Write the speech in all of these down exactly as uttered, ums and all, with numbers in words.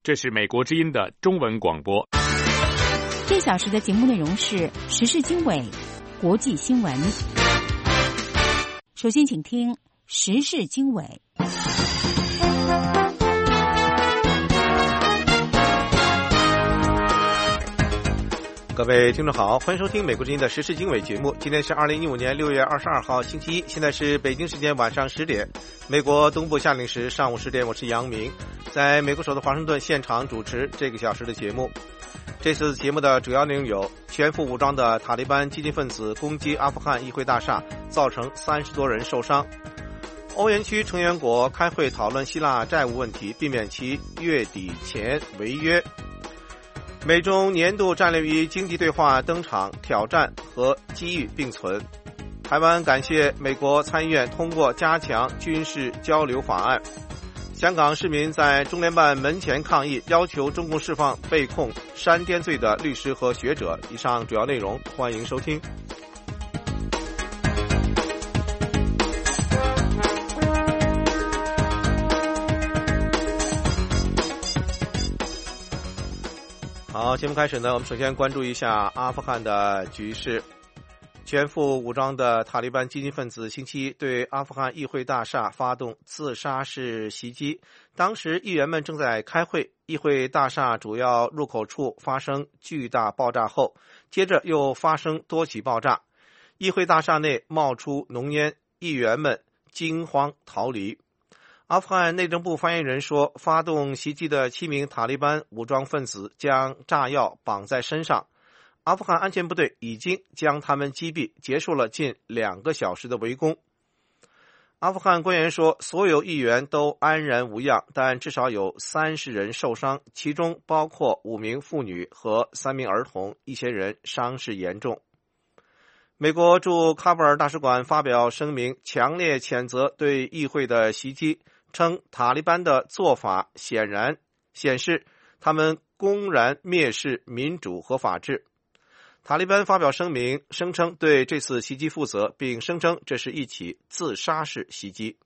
这是美国之音的中文广播。 这小时的节目内容是时事经纬、国际新闻。首先请听时事经纬。 各位听众好，欢迎收听美国之音的时事经纬节目。今天是二零一五年六月二十二号星期一，现在是北京时间晚上十点，美国东部夏令时上午十点。我是杨明，在美国首都华盛顿现场主持这个小时的节目。这次节目的主要内容有：全副武装的塔利班激进分子攻击阿富汗议会大厦，造成三十多人受伤；欧元区成员国开会讨论希腊债务问题，避免其月底前违约；美中年度战略与经济对话登场，挑战和机遇并存；台湾感谢美国参议院通过加强军事交流法案；香港市民在中联办门前抗议，要求中共释放被控煽颠罪的律师和学者。以上主要内容，欢迎收听。好，节目开始呢，我们首先关注一下阿富汗的局势。全副武装的塔利班激进分子星期一对阿富汗议会大厦发动自杀式袭击，当时议员们正在开会，议会大厦主要入口处发生巨大爆炸后，接着又发生多起爆炸，议会大厦内冒出浓烟，议员们惊慌逃离。阿富汗内政部发言人说，发动袭击的七名塔利班武装分子将炸药绑在身上，阿富汗安全部队已经将他们击毙，结束了近两个小时的围攻。阿富汗官员说，所有议员都安然无恙，但至少有三十人受伤，其中包括五名妇女和三名儿童，一些人伤势严重。美国驻喀布尔大使馆发表声明，强烈谴责对议会的袭击，称塔利班的做法显然显示他们公然蔑视民主和法治。塔利班发表声明，声称对这次袭击负责，并声称这是一起自杀式袭击。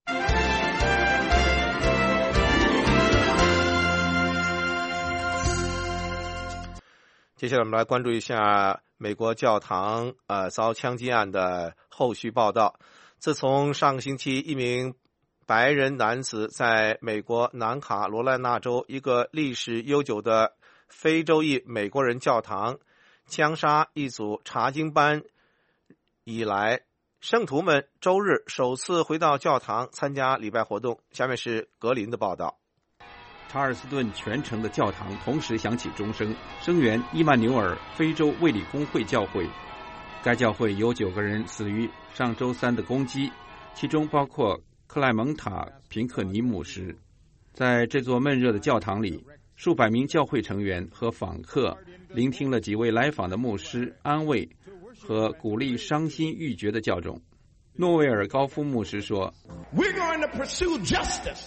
接下来我们来关注一下美国教堂呃遭枪击案的后续报道。自从上个星期一名白人男子在美国南卡罗来纳州一个历史悠久的非洲裔美国人教堂枪杀一组查经班以来，圣徒们周日首次回到教堂参加礼拜活动。下面是格林的报道。 查尔斯顿全城的教堂同时响起钟声，声援伊曼纽尔非洲卫理公会教会。该教会有九个人死于上周三的攻击，其中包括克莱蒙塔·平克尼牧师。在这座闷热的教堂里，数百名教会成员和访客聆听了几位来访的牧师安慰和鼓励伤心欲绝的教众。诺维尔高夫牧师说， We're going to pursue justice,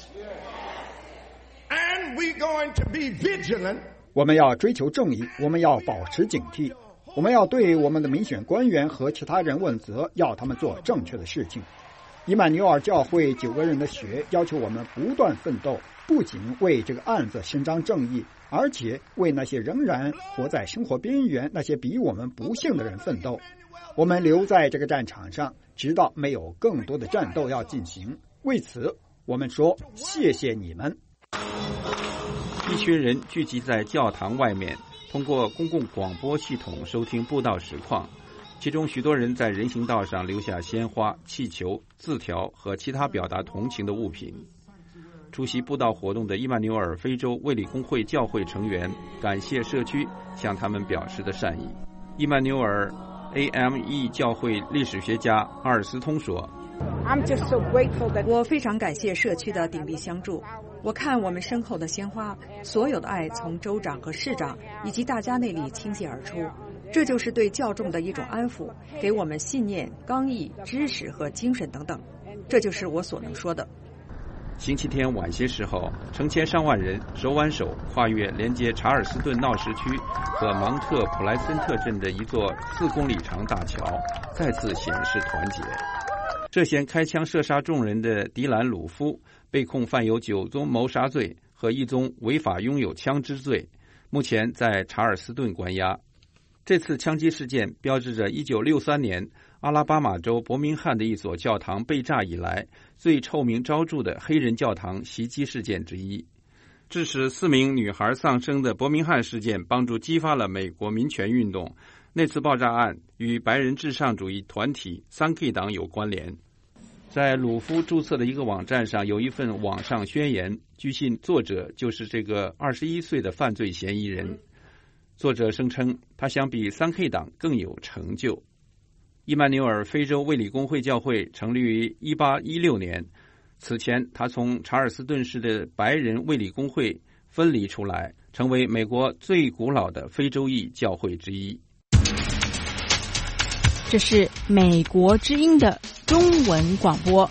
and we're going to be vigilant. 我们要追求正义，我们要保持警惕，我们要对我们的民选官员和其他人问责，要他们做正确的事情。伊曼纽尔教会九个人的血要求我们不断奋斗，不仅为这个案子伸张正义，而且为那些仍然活在生活边缘、那些比我们不幸的人奋斗。我们留在这个战场上，直到没有更多的战斗要进行。为此，我们说谢谢你们。 一群人聚集在教堂外面，通过公共广播系统收听布道实况。其中许多人在人行道上留下鲜花、气球、字条和其他表达同情的物品。出席布道活动的伊曼纽尔非洲卫理公会教会成员感谢社区向他们表示的善意。伊曼纽尔 A M E 教会历史学家阿尔斯通说， 我非常感谢社区的鼎力相助。我看我们身后的鲜花，所有的爱从州长和市长以及大家那里倾泻而出，这就是对教众的一种安抚，给我们信念、刚毅、知识和精神等等。这就是我所能说的。 星期天晚些时候，成千上万人手挽手跨越连接查尔斯顿闹市区和芒特普莱森特镇的一座四公里长大桥，再次显示团结。涉嫌开枪射杀众人的迪兰·鲁夫被控犯有九宗谋杀罪和一宗违法拥有枪支罪，目前在查尔斯顿关押。这次枪击事件标志着一九六三年阿拉巴马州伯明翰的一所教堂被炸以来最臭名昭著的黑人教堂袭击事件之一。致使四名女孩丧生的伯明翰事件帮助激发了美国民权运动。那次爆炸案与白人至上主义团体三 K 党有关联。在鲁夫注册的一个网站上有一份网上宣言，据信作者就是这个二十一岁的犯罪嫌疑人。作者声称他想比三 K 党更有成就。伊曼纽尔非洲卫理公会教会成立于一八一六年，此前他从查尔斯顿市的白人卫理公会分离出来，成为美国最古老的非洲裔教会之一。 这是美国之音的中文广播。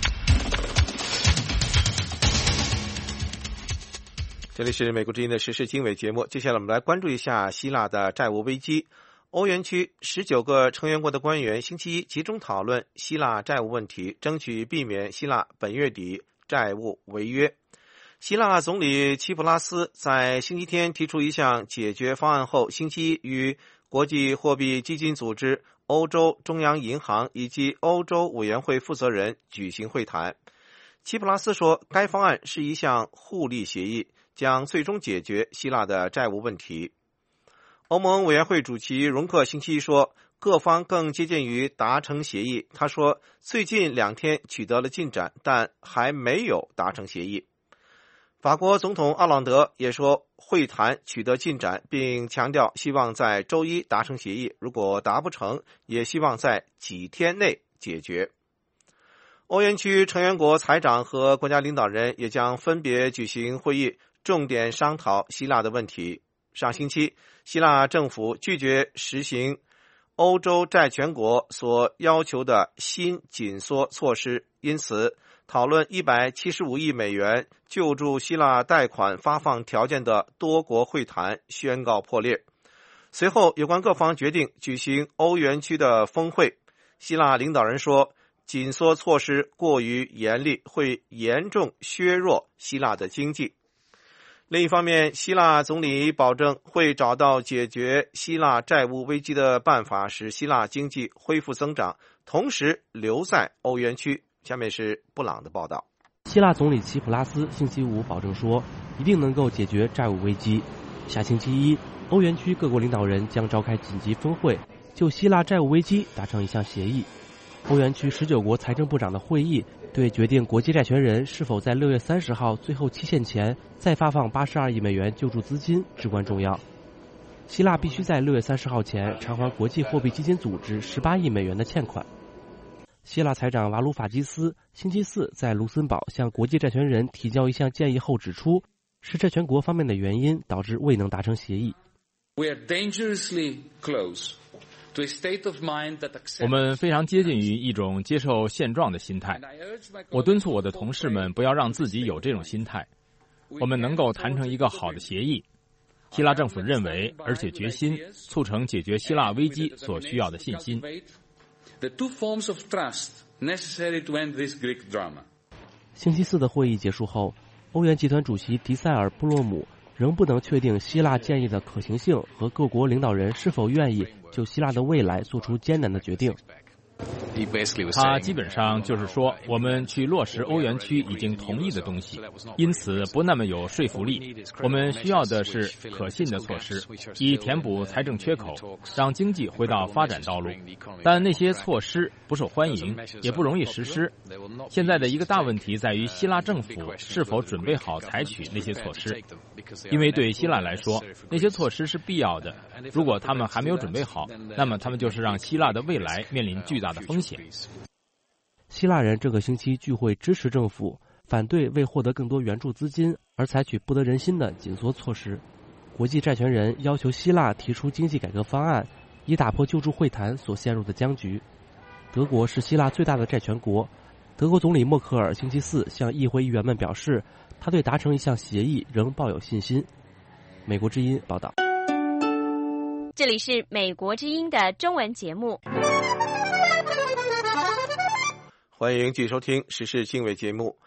这里是美国之音的时事经纬节目，接下来我们来关注一下希腊的债务危机。欧元区十九个成员国的官员星期一集中讨论希腊债务问题，争取避免希腊本月底债务违约。希腊总理齐普拉斯在星期天提出一项解决方案后，星期一与国际货币基金组织、欧洲中央银行以及欧洲委员会负责人举行会谈。齐普拉斯说，该方案是一项互利协议，将最终解决希腊的债务问题。欧盟委员会主席容克星期一说，各方更接近于达成协议。他说，最近两天取得了进展，但还没有达成协议。法国总统奥朗德也说，会谈取得进展，并强调希望在周一达成协议，如果达不成，也希望在几天内解决。欧元区成员国财长和国家领导人也将分别举行会议，重点商讨希腊的问题。上星期，希腊政府拒绝实行欧洲债权国所要求的新紧缩措施，因此讨论一百七十五亿美元救助希腊贷款发放条件的多国会谈宣告破裂。随后，有关各方决定举行欧元区的峰会。希腊领导人说，紧缩措施过于严厉，会严重削弱希腊的经济。另一方面，希腊总理保证会找到解决希腊债务危机的办法，使希腊经济恢复增长，同时留在欧元区。下面是布朗的报道。 希腊总理齐普拉斯星期五保证说，一定能够解决债务危机。下星期一，欧元区各国领导人将召开紧急峰会，就希腊债务危机达成一项协议。欧元区十九国财政部长的会议对决定国际债权人是否在六月三十号最后期限前再发放八十二亿美元救助资金至关重要。希腊必须在六月三十号前偿还国际货币基金组织十八亿美元的欠款。希腊财长瓦鲁法基斯星期四在卢森堡向国际债权人提交一项建议后指出，是债权国方面的原因导致未能达成协议。 We are dangerously close to a state of mind that accepts... 我们非常接近于一种接受现状的心态。我敦促我的同事们不要让自己有这种心态。我们能够谈成一个好的协议。希腊政府认为，而且决心促成解决希腊危机所需要的信心。 The two forms of trust necessary to end this Greek drama. 星期四的会议结束后，欧元集团主席迪塞尔布洛姆仍不能确定希腊建议的可行性和各国领导人是否愿意就希腊的未来做出艰难的决定。 他基本上就是说，我们去落实欧元区已经同意的东西，因此不那么有说服力。我们需要的是可信的措施，以填补财政缺口，让经济回到发展道路。但那些措施不受欢迎，也不容易实施。现在的一个大问题在于希腊政府是否准备好采取那些措施，因为对希腊来说，那些措施是必要的。如果他们还没有准备好，那么他们就是让希腊的未来面临巨大的风险。 希腊人这个星期聚会支持政府，反对为获得更多援助资金而采取不得人心的紧缩措施。国际债权人要求希腊提出经济改革方案，以打破救助会谈所陷入的僵局。德国是希腊最大的债权国，德国总理默克尔星期四向议会议员们表示，他对达成一项协议仍抱有信心。美国之音报道。 这里是美国之音的中文节目。 欢迎继续收听时事经纬节目。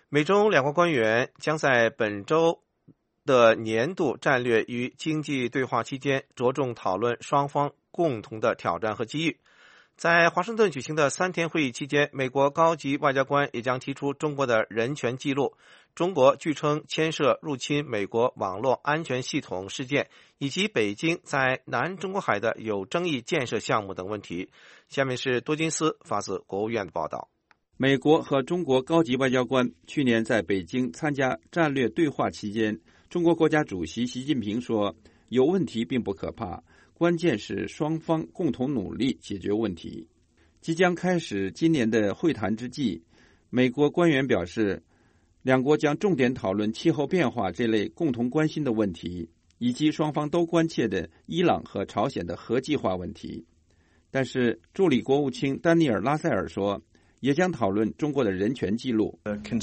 美中两国官员将在本周的年度战略与经济对话期间着重讨论双方共同的挑战和机遇。在华盛顿举行的三天会议期间，美国高级外交官也将提出中国的人权记录，中国据称牵涉入侵美国网络安全系统事件，以及北京在南中国海的有争议建设项目等问题。下面是多金斯发自国务院的报道。 美国和中国高级外交官去年在北京参加战略对话期间，中国国家主席习近平说，有问题并不可怕，关键是双方共同努力解决问题。即将开始今年的会谈之际，美国官员表示，两国将重点讨论气候变化这类共同关心的问题，以及双方都关切的伊朗和朝鲜的核计划问题。但是助理国务卿丹尼尔·拉塞尔说，也将讨论中国的人权记录。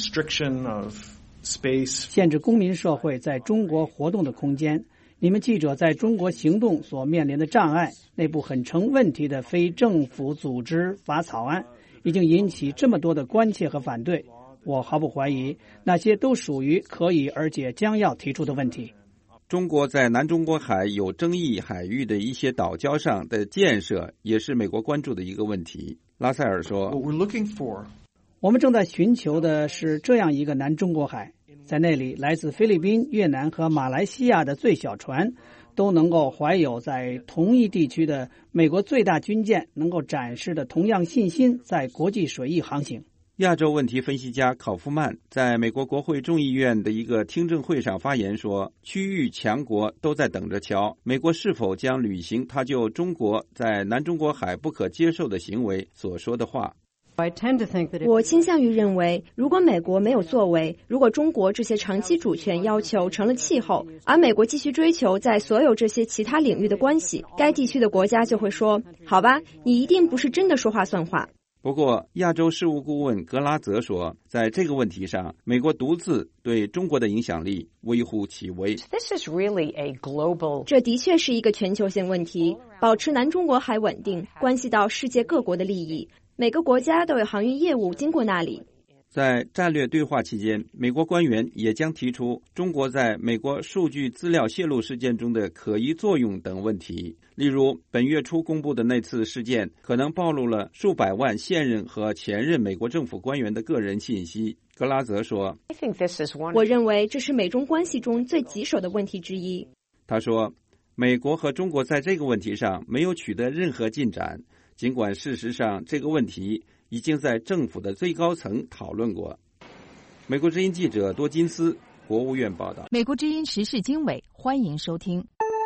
限制公民社会在中国活动的空间，你们记者在中国行动所面临的障碍，内部很成问题的非政府组织法草案，已经引起这么多的关切和反对。我毫不怀疑，那些都属于可以而且将要提出的问题。 中国在南中国海有争议海域的一些岛礁上的建设，也是美国关注的一个问题。拉塞尔说， 我们正在寻求的是这样一个南中国海，在那里来自菲律宾、越南和马来西亚的最小船都能够怀有在同一地区的美国最大军舰能够展示的同样信心，在国际水域航行。 亚洲问题分析家考夫曼在美国国会众议院的一个听证会上发言说，区域强国都在等着瞧，美国是否将履行他就中国在南中国海不可接受的行为所说的话。 我倾向于认为，如果美国没有作为，如果中国这些长期主权要求成了气候，而美国继续追求在所有这些其他领域的关系，该地区的国家就会说，好吧，你一定不是真的说话算话。 不过亚洲事务顾问格拉泽说，在这个问题上，美国独自对中国的影响力微乎其微。 这的确是一个全球性问题，保持南中国海稳定关系到世界各国的利益，每个国家都有航运业务经过那里。 在战略对话期间，美国官员也将提出中国在美国数据资料泄露事件中的可疑作用等问题。例如，本月初公布的那次事件可能暴露了数百万现任和前任美国政府官员的个人信息。格拉泽说， 我认为这是美中关系中最棘手的问题之一。 他说，美国和中国在这个问题上没有取得任何进展，尽管事实上这个问题已经在政府的最高层讨论过。美国之音记者多金斯，国务院报道。 美国之音时事经纬，欢迎收听。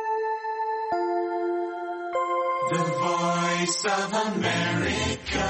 The Voice of America。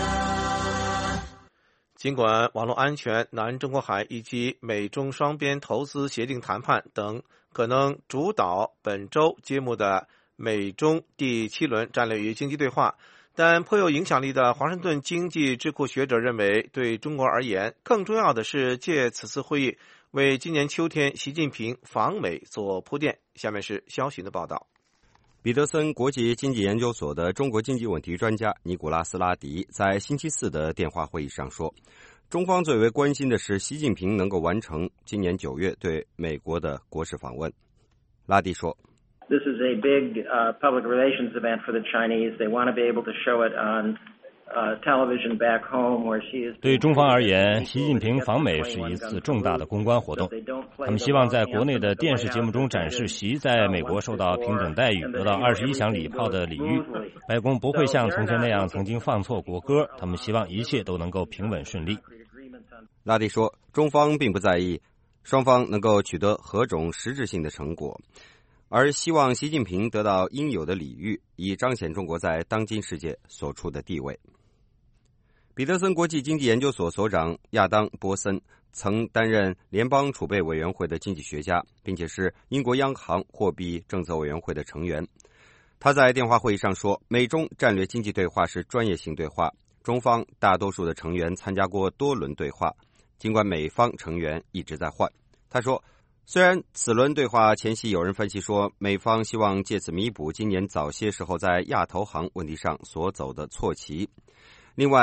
尽管网络安全、南中国海以及美中双边投资协定谈判等可能主导本周揭幕的美中第七轮战略与经济对话，但颇有影响力的华盛顿经济智库学者认为，对中国而言，更重要的是借此次会议为今年秋天习近平访美做铺垫。下面是肖寻的报道。 彼得森国际经济研究所的中国经济问题专家尼古拉斯·拉迪在星期四的电话会议上说，中方最为关心的是习近平能够完成今年九月对美国的国事访问。拉迪说， This is a big uh, public relations event for the Chinese. They want to be able to show it on uh, television back home where she is. 对中方而言，习近平访美是一次重大的公关活动。他们希望在国内的电视节目中展示习在美国受到平等待遇，得到二十一响礼炮的礼遇。白宫不会像从前那样曾经放错国歌，他们希望一切都能够平稳顺利。 拉迪说，中方并不在意双方能够取得何种实质性的成果，而希望习近平得到应有的礼遇，以彰显中国在当今世界所处的地位。彼得森国际经济研究所所长亚当·波森曾担任联邦储备委员会的经济学家，并且是英国央行货币政策委员会的成员。他在电话会议上说，美中战略经济对话是专业性对话，中方大多数的成员参加过多轮对话，尽管美方成员一直在换。他说，虽然此轮对话前夕有人分析说，美方希望借此弥补今年早些时候在亚投行问题上所走的错棋，另外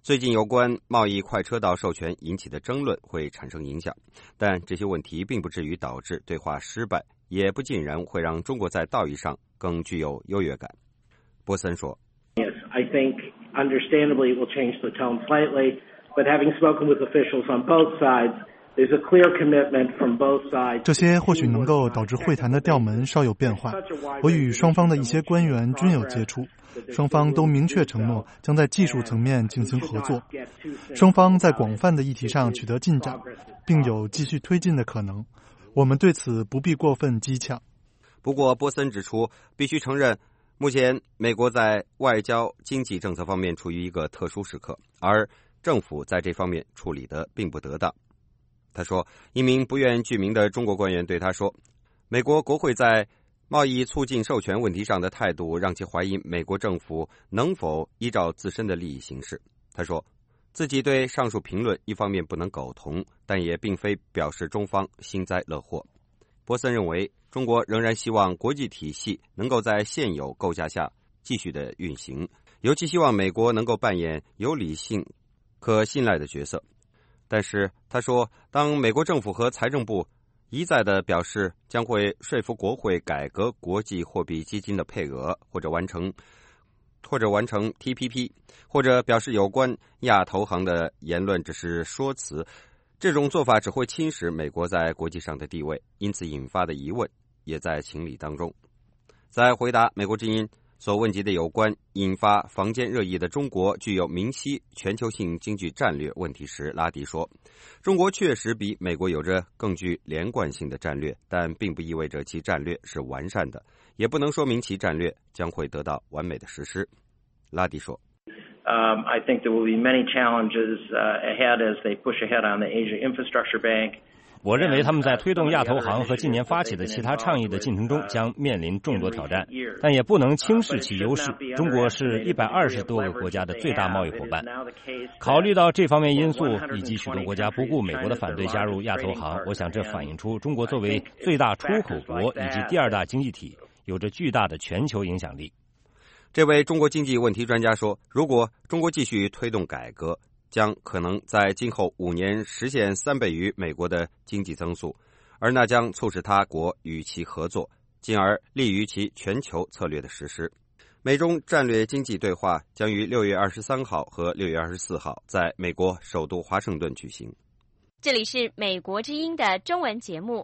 最近有关贸易快车道授权引起的争论会产生影响，但这些问题并不至于导致对话失败，也不尽然会让中国在道义上更具有优越感。波森说 Yes, I think understandably it will change the tone slightly, but having spoken with officials on both sides, there's a clear commitment from both sides. 这些或许能够导致会谈的调门稍有变化。我与双方的一些官员均有接触，双方都明确承诺将在技术层面进行合作，双方在广泛的议题上取得进展，并有继续推进的可能。我们对此不必过分激抢。 不过，波森指出，必须承认，目前美国在外交、经济政策方面处于一个特殊时刻，而政府在这方面处理得并不得当。他说，一名不愿具名的中国官员对他说，美国国会在贸易促进授权问题上的态度让其怀疑美国政府能否依照自身的利益行事。他说，自己对上述评论一方面不能苟同，但也并非表示中方幸灾乐祸。波森认为，中国仍然希望国际体系能够在现有构架下继续的运行，尤其希望美国能够扮演有理性、可信赖的角色。但是他说，当美国政府和财政部一再的表示将会说服国会改革国际货币基金的配额，或者完成或者完成 T P P， 或者表示有关亚投行的言论只是说辞，这种做法只会侵蚀美国在国际上的地位，因此引发的疑问也在情理当中。在回答美国之音所问及的有关引发坊间热议的中国具有明晰全球性经济战略问题时，拉迪说，中国确实比美国有着更具连贯性的战略，但并不意味着其战略是完善的，也不能说明其战略将会得到完美的实施。拉迪说 Um, I think there will be many challenges uh, ahead as they push ahead on the Asia Infrastructure Bank. 我认为他们在推动亚投行和近年发起的其他倡议的进程中将面临众多挑战，但也不能轻视其优势。中国是一百二十多个国家的最大贸易伙伴。考虑到这方面因素，以及许多国家不顾美国的反对加入亚投行，我想这反映出中国作为最大出口国以及第二大经济体，有着巨大的全球影响力。 这位中国经济问题专家说，如果中国继续推动改革，将可能在今后五年实现三倍于美国的经济增速，而那将促使他国与其合作，进而利于其全球策略的实施。美中战略经济对话将于六月二十三号和六月二十四号在美国首都华盛顿举行。 这里是美国之音的中文节目。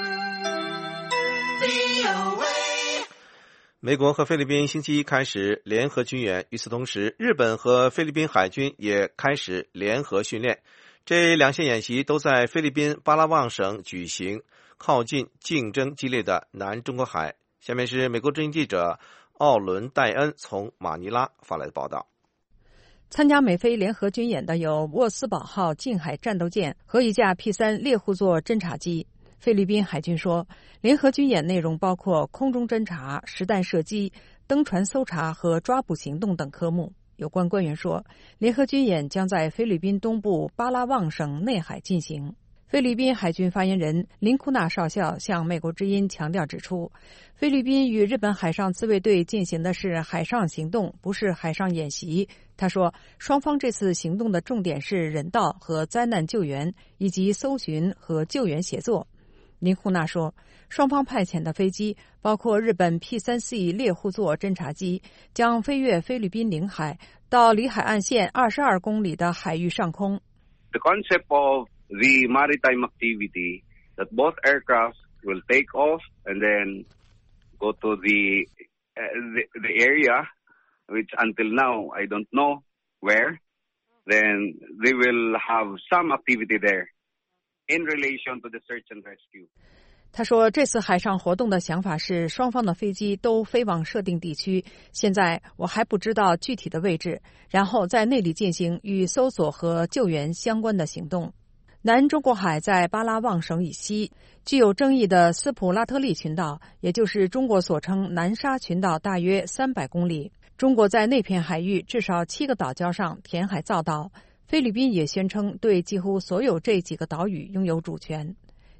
美国和菲律宾星期一开始联合军演，与此同时，日本和菲律宾海军也开始联合训练。这两项演习都在菲律宾巴拉望省举行，靠近竞争激烈的南中国海。下面是美国之音记者奥伦戴恩从马尼拉发来的报道。 参加美菲联合军演的有沃斯堡号近海战斗舰和一架 P 三 猎户座侦察机。菲律宾海军说，联合军演内容包括空中侦察、实弹射击、登船搜查和抓捕行动等科目。有关官员说，联合军演将在菲律宾东部巴拉望省内海进行。菲律宾海军发言人林库纳少校向美国之音强调指出，菲律宾与日本海上自卫队进行的是海上行动，不是海上演习。他说，双方这次行动的重点是人道和灾难救援，以及搜寻和救援协作。林库纳说，双方派遣的飞机包括日本 P 三 C 猎户座侦察机，将飞越菲律宾领海，到离海岸线二十二公里的海域上空。 The concept of the maritime activity that both aircraft will take off and then go to the, uh, the, the area, which until now I don't know where, then they will have some activity there.In relation to the search and rescue. 他说，这次海上活动的想法是双方的飞机都飞往设定地区，现在我还不知道具体的位置，然后在那里进行与搜索和救援相关的行动。南中国海在巴拉望省以西，具有争议的斯普拉特利群岛，也就是中国所称南沙群岛，大约三百公里。中国在那片海域至少七个岛礁上填海造岛。菲律宾也宣称对几乎所有这几个岛屿拥有主权。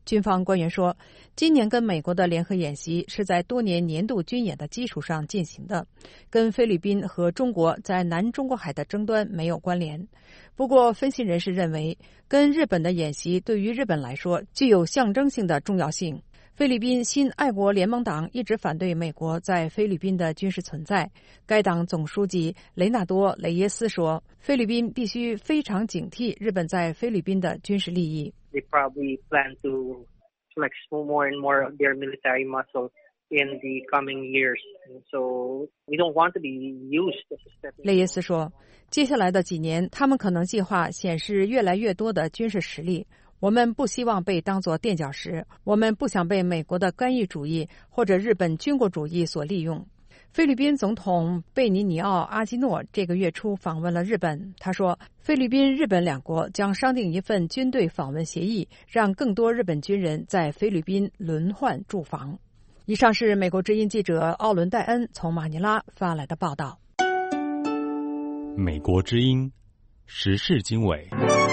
军方官员说，今年跟美国的联合演习是在多年年度军演的基础上进行的，跟菲律宾和中国在南中国海的争端没有关联。不过，分析人士认为，跟日本的演习对于日本来说具有象征性的重要性。菲律宾新爱国联盟党一直反对美国在菲律宾的军事存在。该党总书记雷纳多·雷耶斯说，菲律宾必须非常警惕日本在菲律宾的军事利益。 They probably plan to flex more and more of their military muscle in the coming years. So we don't want to be used as a stepping stone. 雷耶斯说，接下来的几年，他们可能计划显示越来越多的军事实力。我们不希望被当作垫脚石，我们不想被美国的干预主义或者日本军国主义所利用。菲律宾总统贝尼尼奥·阿基诺这个月初访问了日本，他说，菲律宾、日本两国将商定一份军队访问协议，让更多日本军人在菲律宾轮换驻防。以上是美国之音记者奥伦·戴恩从马尼拉发来的报道。 美国之音时事经纬。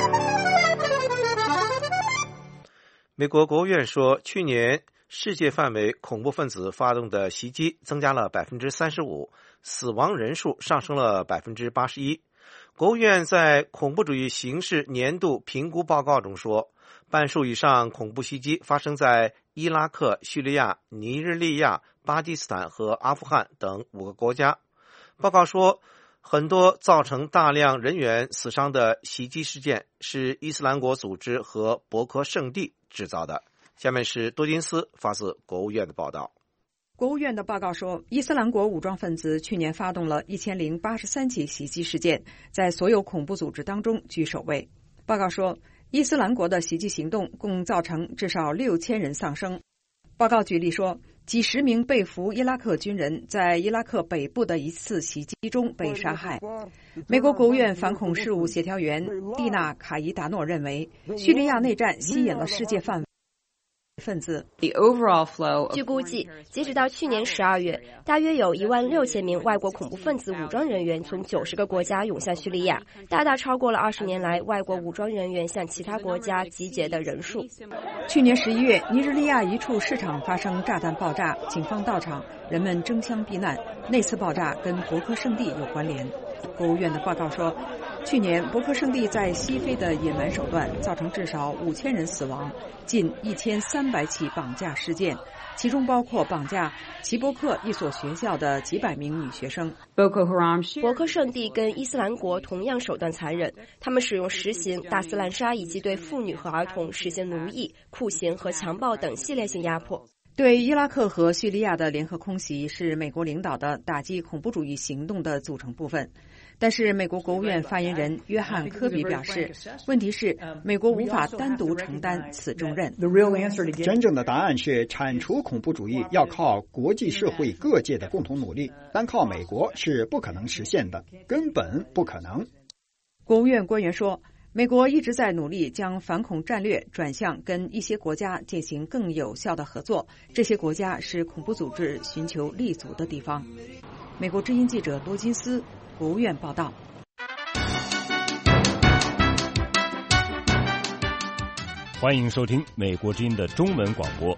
美国国务院说，去年世界范围恐怖分子发动的袭击增加了 百分之三十五， 死亡人数上升了 百分之八十一。 国务院在恐怖主义形势年度评估报告中说，半数以上恐怖袭击发生在伊拉克、叙利亚、尼日利亚、巴基斯坦和阿富汗等五个国家。报告说，很多造成大量人员死伤的袭击事件是伊斯兰国组织和博科圣地制造的。下面是多金斯发自国务院的报道。 国务院的报告说，伊斯兰国武装分子去年发动了一千零八十三起袭击事件，在所有恐怖组织当中居首位。报告说，伊斯兰国的袭击行动共造成至少六千人丧生。报告举例说，几十名被俘伊拉克军人在伊拉克北部的一次袭击中被杀害。美国国务院反恐事务协调员蒂娜·卡伊达诺认为，叙利亚内战吸引了世界范围分子。 据估计，截止到去年十二月，大约有一万六千名外国恐怖分子武装人员从九十个国家涌向叙利亚，大大超过了二十年来外国武装人员向其他国家集结的人数。 去年十一月，尼日利亚一处市场发生炸弹爆炸，警方到场，人们争相避难。那次爆炸跟博科圣地有关联。国务院的报告说，去年博科圣地在西非的野蛮手段造成至少五千人死亡，近一千三百起绑架事件，其中包括绑架齐伯克一所学校的几百名女学生。 博科圣地跟伊斯兰国同样手段残忍，他们使用实行大肆滥杀以及对妇女和儿童实行奴役、酷刑和强暴等系列性压迫。 对伊拉克和叙利亚的联合空袭是美国领导的打击恐怖主义行动的组成部分。但是美国国务院发言人约翰·科比表示，问题是美国无法单独承担此重任。 真正的答案是，铲除恐怖主义要靠国际社会各界的共同努力，单靠美国是不可能实现的，根本不可能。 国务院官员说，美国一直在努力将反恐战略转向跟一些国家进行更有效的合作，这些国家是恐怖组织寻求立足的地方。美国之音记者多金斯，国务院报道。 欢迎收听美国之音的中文广播。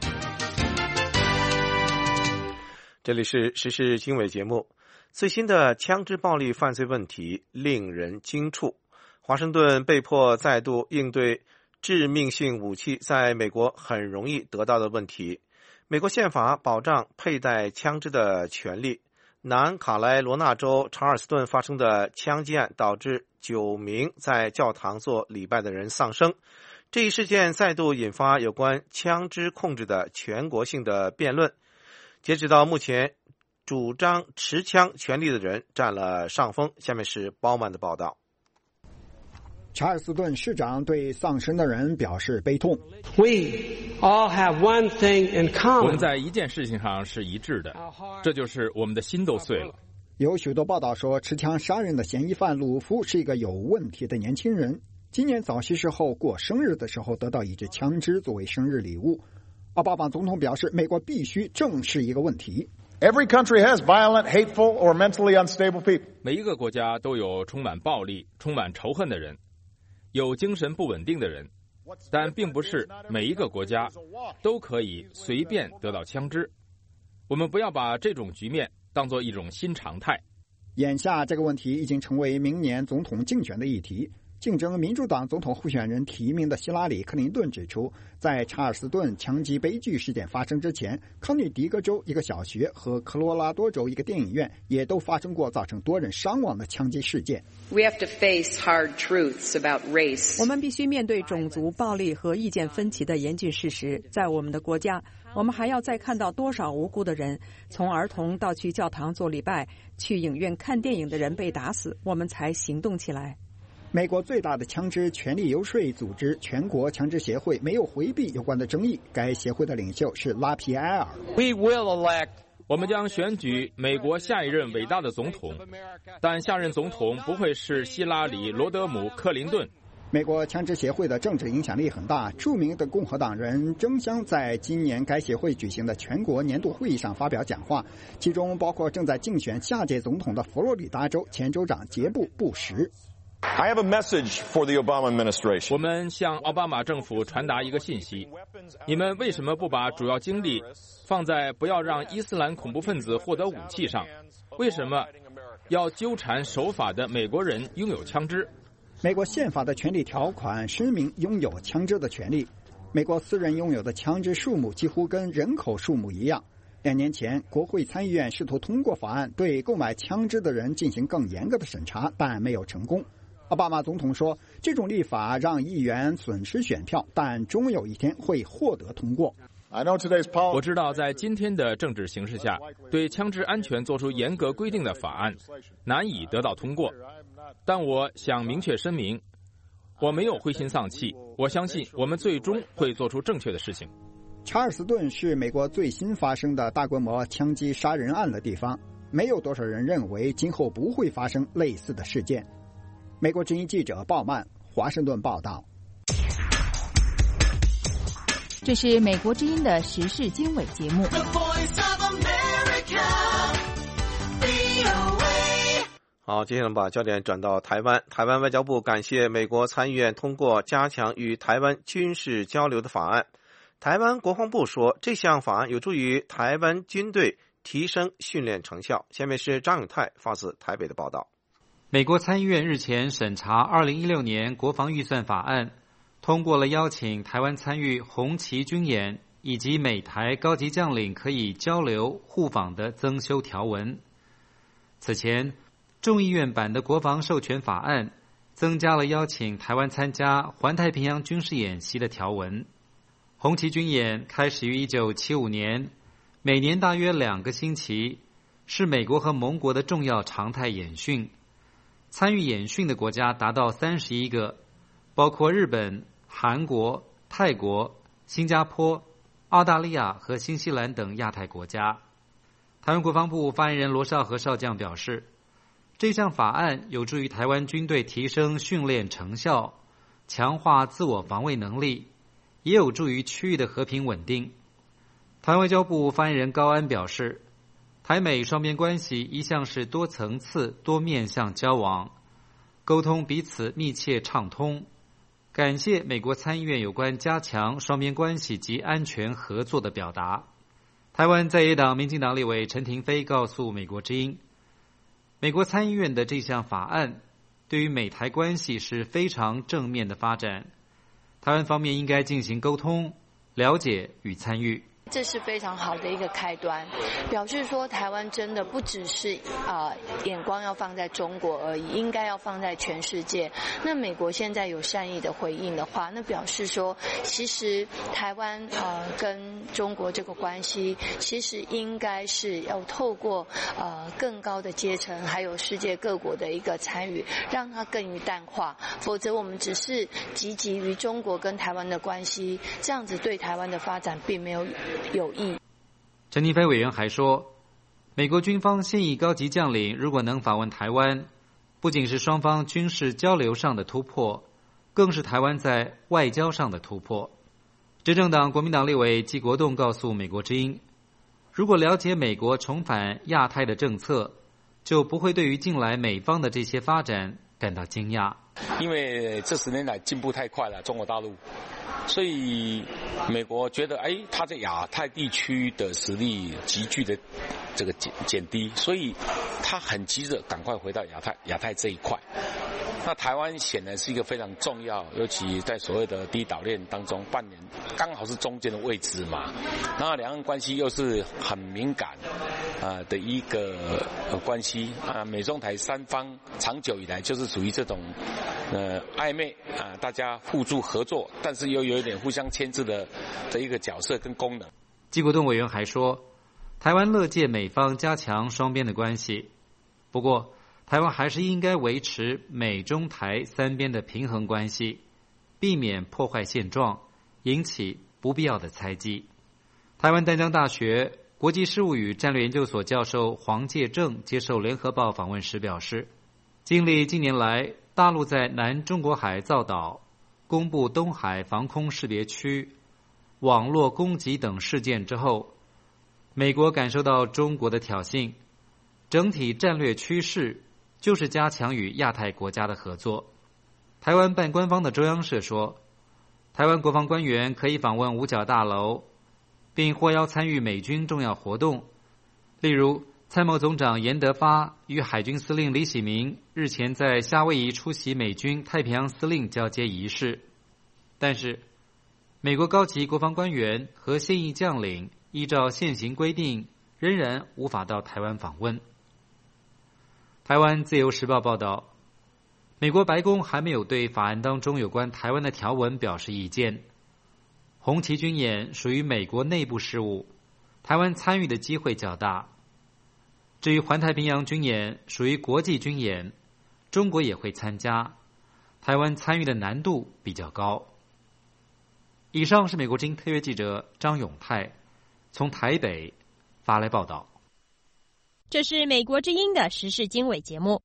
这里是时事经纬节目。最新的枪支暴力犯罪问题令人惊触。华盛顿被迫再度应对致命性武器在美国很容易得到的问题。美国宪法保障佩戴枪支的权利。南卡莱罗纳州查尔斯顿发生的枪击案导致九名在教堂做礼拜的人丧生。这一事件再度引发有关枪支控制的全国性的辩论。截止到目前，主张持枪权利的人占了上风。下面是包曼的报道。 查尔斯顿市长对丧生的人表示悲痛。 We all have one thing in common. 我们在一件事情上是一致的，这就是我们的心都碎了。 有许多报道说，持枪杀人的嫌疑犯鲁夫是一个有问题的年轻人。今年早些时候过生日的时候，得到一支枪支作为生日礼物。奥巴马总统表示，美国必须正视一个问题。 Every country has violent, hateful, or mentally unstable people. 每一个国家都有充满暴力、充满仇恨的人，有精神不稳定的人， 但并不是每一个国家都可以随便得到枪支。我们不要把这种局面当作一种新常态。 眼下这个问题已经成为明年总统竞选的议题。竞争民主党总统候选人提名的希拉里·克林顿指出，在查尔斯顿枪击悲剧事件发生之前，康涅狄格州一个小学和科罗拉多州一个电影院也都发生过造成多人伤亡的枪击事件。 We have to face hard truths about race. 我们必须面对种族暴力和意见分歧的严峻事实。在我们的国家，我们还要再看到多少无辜的人，从儿童到去教堂做礼拜、去影院看电影的人被打死，我们才行动起来。 美国最大的枪支权利游说组织全国枪支协会没有回避有关的争议，该协会的领袖是拉皮埃尔。 We will elect. 我们将选举美国下一任伟大的总统，但下任总统不会是希拉里·罗德姆·克林顿。 美国枪支协会的政治影响力很大，著名的共和党人争相在今年该协会举行的全国年度会议上发表讲话，其中包括正在竞选下届总统的佛罗里达州前州长杰布·布什。 I have a message for the Obama administration. 我们向奥巴马政府传达一个信息：你们为什么不把主要精力放在不要让伊斯兰恐怖分子获得武器上？为什么要纠缠守法的美国人拥有枪支？ 美国宪法的权利条款声明拥有枪支的权利。美国私人拥有的枪支数目几乎跟人口数目一样。两年前，国会参议院试图通过法案，对购买枪支的人进行更严格的审查，但没有成功。奥巴马总统说，这种立法让议员损失选票，但终有一天会获得通过。 我知道在今天的政治形势下，对枪支安全做出严格规定的法案难以得到通过，但我想明确声明，我没有灰心丧气，我相信我们最终会做出正确的事情。 查尔斯顿是美国最新发生的大规模枪击杀人案的地方，没有多少人认为今后不会发生类似的事件。美国之音记者鲍曼，华盛顿报道。 这是美国之音的时事经纬节目。 好，接下来把焦点转到台湾。台湾外交部感谢美国参议院通过加强与台湾军事交流的法案。台湾国防部说，这项法案有助于台湾军队提升训练成效。下面是张永泰发自台北的报道。 美国参议院日前审查二零一六年国防预算法案，通过了邀请台湾参与红旗军演以及美台高级将领可以交流互访的增修条文。此前，众议院版的国防授权法案增加了邀请台湾参加环太平洋军事演习的条文。红旗军演开始于一九七五年，每年大约两个星期，是美国和盟国的重要常态演训。参与演训的国家达到三十一个，包括日本、韩国、泰国、新加坡、澳大利亚和新西兰等亚太国家。台湾国防部发言人罗绍和少将表示，这项法案有助于台湾军队提升训练成效，强化自我防卫能力，也有助于区域的和平稳定。台湾外交部发言人高安表示，台美双边关系一向是多层次、多面向交往，沟通彼此密切畅通。感谢美国参议院有关加强双边关系及安全合作的表达。台湾在野党民进党立委陈亭妃告诉美国之音，美国参议院的这项法案对于美台关系是非常正面的发展，台湾方面应该进行沟通、了解与参与。 这是非常好的一个开端，表示说台湾真的不只是呃眼光要放在中国而已，应该要放在全世界。那美国现在有善意的回应的话，那表示说其实台湾呃跟中国这个关系其实应该是要透过呃更高的阶层还有世界各国的一个参与，让它更于淡化，否则我们只是积极于中国跟台湾的关系，这样子对台湾的发展并没有有益。 陈亭妃委员还说，美国军方现役高级将领如果能访问台湾，不仅是双方军事交流上的突破，更是台湾在外交上的突破。执政党国民党立委纪国栋告诉美国之音，如果了解美国重返亚太的政策，就不会对于近来美方的这些发展感到惊讶。 因为这十年来进步太快了，中国大陆，所以美国觉得，哎，他在亚太地区的实力急剧的这个减减低，所以他很急着赶快回到亚太亚太这一块。那台湾显然是一个非常重要，尤其在所谓的第一岛链当中扮演刚好是中间的位置嘛。然后两岸关系又是很敏感啊、呃、的一个、呃、关系啊、呃，美中台三方长久以来就是属于这种呃暧昧啊、呃，大家互助合作，但是又有一点互相牵制的的一个角色跟功能。 季国栋委员还说，台湾乐见美方加强双边的关系，不过台湾还是应该维持美中台三边的平衡关系，避免破坏现状，引起不必要的猜忌。台湾淡江大学国际事务与战略研究所教授黄介正接受联合报访问时表示，经历近年来大陆在南中国海造岛、公布东海防空识别区、网络攻击等事件之后，美国感受到中国的挑衅，整体战略趋势就是加强与亚太国家的合作。台湾办官方的中央社说，台湾国防官员可以访问五角大楼，并获邀参与美军重要活动，例如参谋总长严德发与海军司令李喜明日前在夏威夷出席美军太平洋司令交接仪式。但是美国高级国防官员和现役将领依照现行规定仍然无法到台湾访问。台湾自由时报报道，美国白宫还没有对法案当中有关台湾的条文表示意见。红旗军演属于美国内部事务，台湾参与的机会较大。至于环太平洋军演属于国际军演，中国也会参加，台湾参与的难度比较高。以上是美国之音特约记者张永泰从台北发来报道。 这是美国之音的时事经纬节目。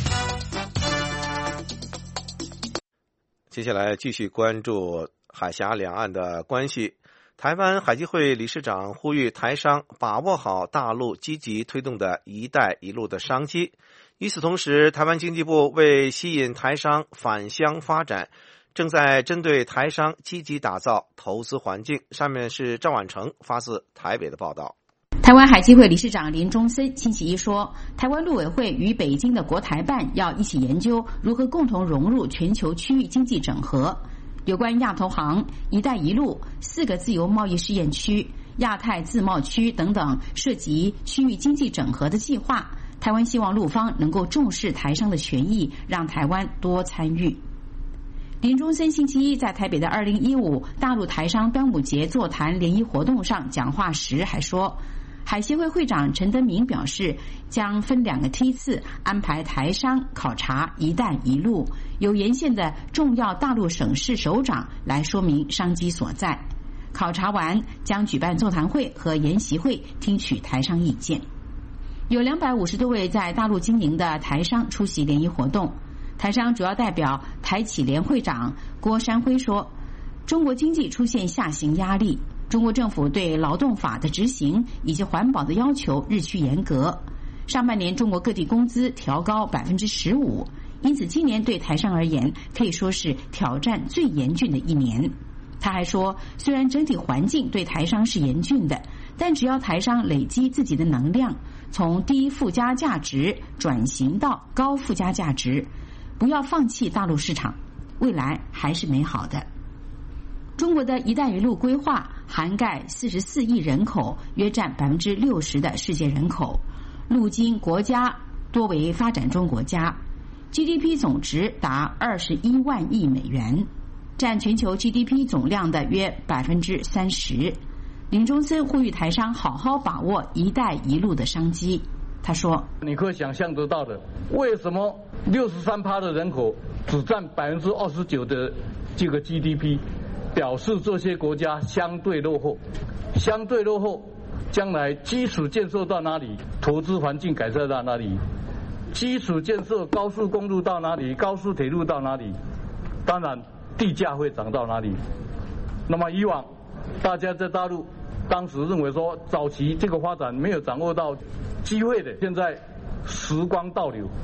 接下来继续关注海峡两岸的关系。台湾海基会理事长呼吁台商把握好大陆积极推动的一带一路的商机。与此同时，台湾经济部为吸引台商返乡发展，正在针对台商积极打造投资环境。上面是赵婉成发自台北的报道。 台湾海基会理事长林中森星期一说，台湾陆委会与北京的国台办要一起研究如何共同融入全球区域经济整合。有关亚投行、一带一路、四个自由贸易试验区、亚太自贸区等等涉及区域经济整合的计划，台湾希望陆方能够重视台商的权益，让台湾多参与。林中森星期一在台北的二零一五大陆台商端午节座谈联谊活动上讲话时还说，海协会会长陈德明表示，将分两个梯次安排台商考察一带一路，由沿线的重要大陆省市首长来说明商机所在。考察完将举办座谈会和研习会，听取台商意见。有两百五十多位在大陆经营的台商出席联谊活动。台商主要代表台企联会长郭山辉说，中国经济出现下行压力，中国政府对劳动法的执行以及环保的要求日趋严格。上半年中国各地工资调高百分之十五，因此今年对台商而言可以说是挑战最严峻的一年。他还说，虽然整体环境对台商是严峻的，但只要台商累积自己的能量，从低附加价值转型到高附加价值，不要放弃大陆市场，未来还是美好的。中国的一带一路规划涵盖四十四亿人口，约占百分之六十的世界人口，陆经国家多为发展中国家， G D P 总值达二十一万亿美元，占全球 G D P 总量的约百分之三十。林中森呼吁台商好好把握一带一路的商机。他说， 你可以想象得到的，为什么 百分之六十三 的人口只占 百分之二十九 的这个 G D P， 表示这些国家相对落后，相对落后，将来基础建设到哪里，投资环境改善到哪里，基础建设高速公路到哪里，高速铁路到哪里，当然地价会涨到哪里。那么以往大家在大陆当时认为说早期这个发展没有掌握到机会的，现在时光倒流，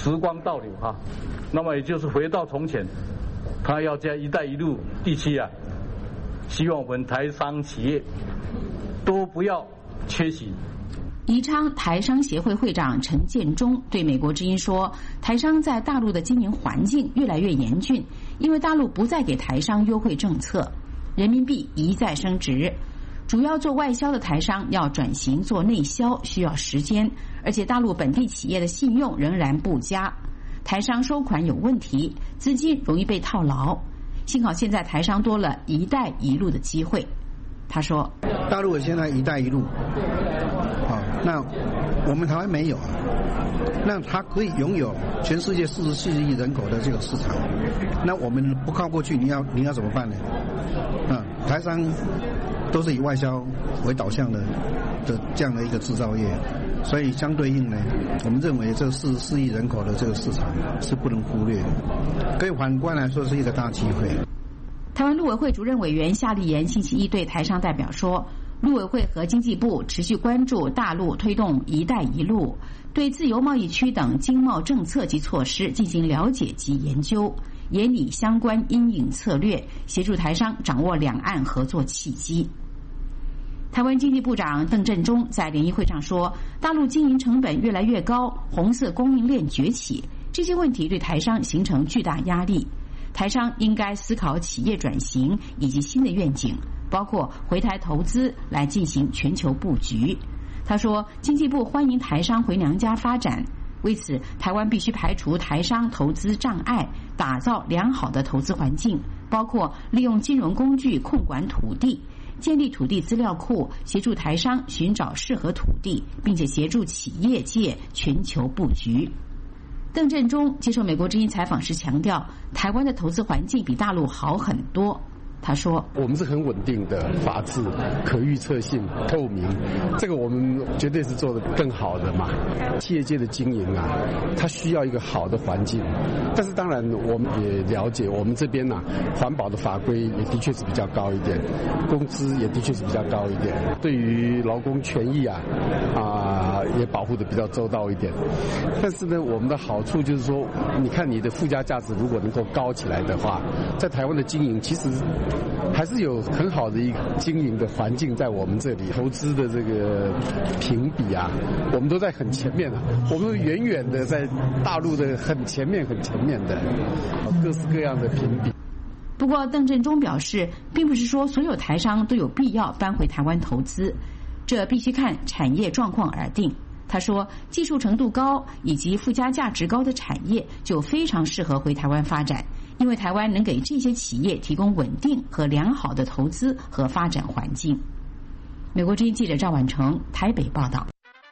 时光倒流哈，那么也就是回到从前，他要在“一带一路”地区啊，希望我们台商企业都不要缺席。 宜昌台商协会会长陈建中对美国之音说，台商在大陆的经营环境越来越严峻，因为大陆不再给台商优惠政策，人民币一再升值，主要做外销的台商要转型做内销需要时间，而且大陆本地企业的信用仍然不佳，台商收款有问题，资金容易被套牢。幸好现在台商多了一带一路的机会。他说， 大陆现在一带一路好，那我们台湾没有，那它可以拥有全世界四十四亿人口的这个市场，那我们不靠过去，你要你要怎么办呢？啊，台商都是以外销为导向的的这样的一个制造业，所以相对应呢，我们认为这四十四亿人口的这个市场是不能忽略的，可以反观来说是一个大机会。 台湾陆委会主任委员夏立言星期一对台商代表说，陆委会和经济部持续关注大陆推动“一带一路”，对自由贸易区等经贸政策及措施进行了解及研究，研拟相关因应策略，协助台商掌握两岸合作契机。台湾经济部长邓振中在联谊会上说，大陆经营成本越来越高，红色供应链崛起，这些问题对台商形成巨大压力。台商应该思考企业转型以及新的愿景，包括回台投资来进行全球布局。他说，经济部欢迎台商回娘家发展，为此台湾必须排除台商投资障碍，打造良好的投资环境，包括利用金融工具控管土地，建立土地资料库，协助台商寻找适合土地，并且协助企业界全球布局。邓振中接受美国之音采访时强调，台湾的投资环境比大陆好很多。他说， 我们是很稳定的法治，可预测性、透明，这个我们绝对是做得更好的嘛。企业界的经营啊，它需要一个好的环境，但是当然我们也了解，我们这边啊，环保的法规也的确是比较高一点，工资也的确是比较高一点，对于劳工权益啊啊也保护的比较周到一点。但是呢，我们的好处就是说，你看你的附加价值如果能够高起来的话，在台湾的经营其实还是有很好的一个经营的环境在我们这里，投资的这个评比啊，我们都在很前面啊，我们远远的在大陆的很前面很前面的各式各样的评比。 不过邓振中表示，并不是说所有台商都有必要搬回台湾投资，这必须看产业状况而定。他说，技术程度高以及附加价值高的产业就非常适合回台湾发展，因为台湾能给这些企业提供稳定和良好的投资和发展环境。美国之音记者赵婉成台北报道。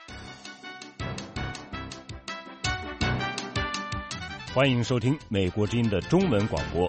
欢迎收听美国之音的中文广播。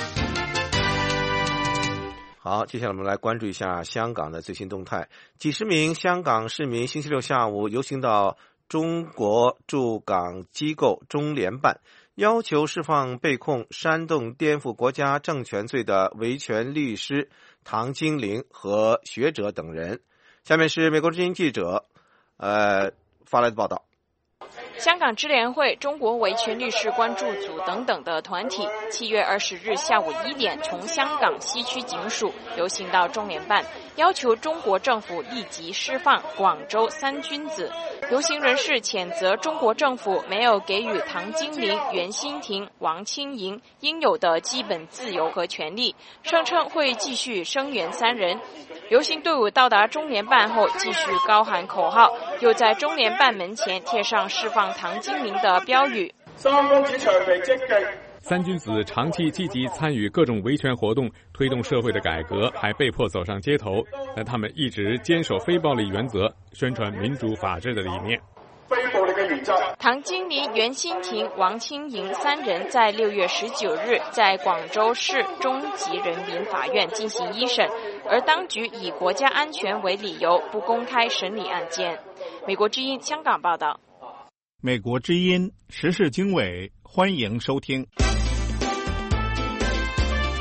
好，接下来我们来关注一下香港的最新动态。几十名香港市民星期六下午游行到中国驻港机构中联办，要求释放被控煽动颠覆国家政权罪的维权律师唐金玲和学者等人。下面是美国之音记者呃发来的报道。 香港支联会、中国维权律师关注组等等的团体，七月二十日下午一点从香港西区警署游行到中联办，要求中国政府立即释放广州三君子。游行人士谴责中国政府没有给予唐金玲、袁心婷、王清莹应有的基本自由和权利，声称会继续声援三人。游行队伍到达中联办后，继续高喊口号，又在中联办门前贴上释放唐金玲的标语。 三君子長期積極。 三君子长期积极参与各种维权活动，推动社会的改革，还被迫走上街头，但他们一直坚守非暴力原则，宣传民主法治的理念。 非暴力嘅原則。 唐金玲、袁心婷、王清莹三人在六月十九日在广州市中级人民法院进行一审，而当局以国家安全为理由不公开审理案件。美国之音香港报道。 美国之音时事经纬，欢迎收听。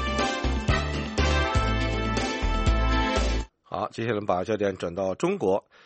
好，接下来把焦点转到中国。